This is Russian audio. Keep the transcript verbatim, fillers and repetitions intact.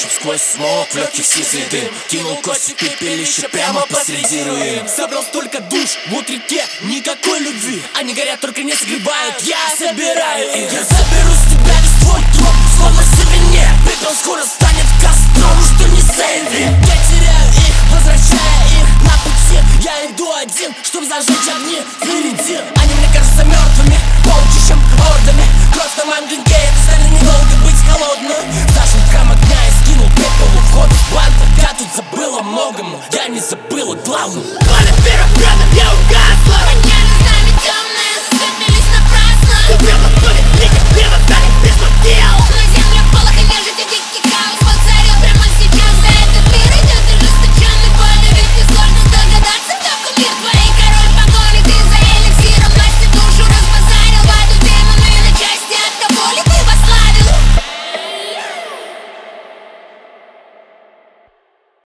Чтоб сквозь смог в легких сизый дым кинул кости в пепелище прямо посреди руин. Собрал столько душ в вот реке, никакой любви. Они горят, только не согревают, я собираю их. Я заберу с тебя весь твой труп, словно сувенир. Пепел скоро станет костром, что не сейви. Я теряю их, возвращая их на пути. Я иду один, чтоб зажечь огни впереди. Они мне кажутся мертвыми, полчищем, ордами. Кровь на моем клинке, это стали недолго быть холодной. Зажил храм огня и скинул пепел у входа в банк. Я тут забыл о многом, но я не забыл о главном.